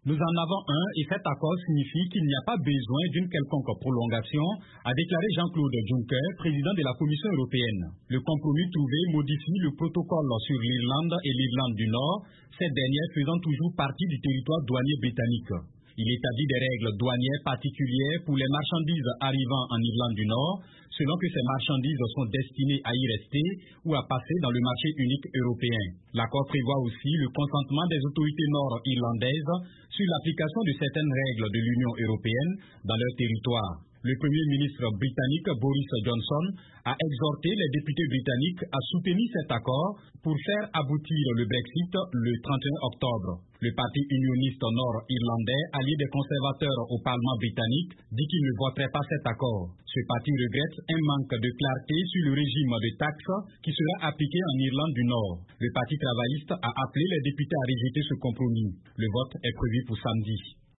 Nous en avons un et cet accord signifie qu'il n'y a pas besoin d'une quelconque prolongation, a déclaré Jean-Claude Juncker, président de la Commission européenne. Le compromis trouvé modifie le protocole sur l'Irlande et l'Irlande du Nord, cette dernière faisant toujours partie du territoire douanier britannique. Il établit des règles douanières particulières pour les marchandises arrivant en Irlande du Nord, selon que ces marchandises sont destinées à y rester ou à passer dans le marché unique européen. L'accord prévoit aussi le consentement des autorités nord-irlandaises sur l'application de certaines règles de l'Union européenne dans leur territoire. Le Premier ministre britannique Boris Johnson a exhorté les députés britanniques à soutenir cet accord pour faire aboutir le Brexit le 31 octobre. Le parti unioniste nord-irlandais, allié des conservateurs au Parlement britannique, dit qu'il ne voterait pas cet accord. Ce parti regrette un manque de clarté sur le régime de taxes qui sera appliqué en Irlande du Nord. Le parti travailliste a appelé les députés à rejeter ce compromis. Le vote est prévu pour samedi.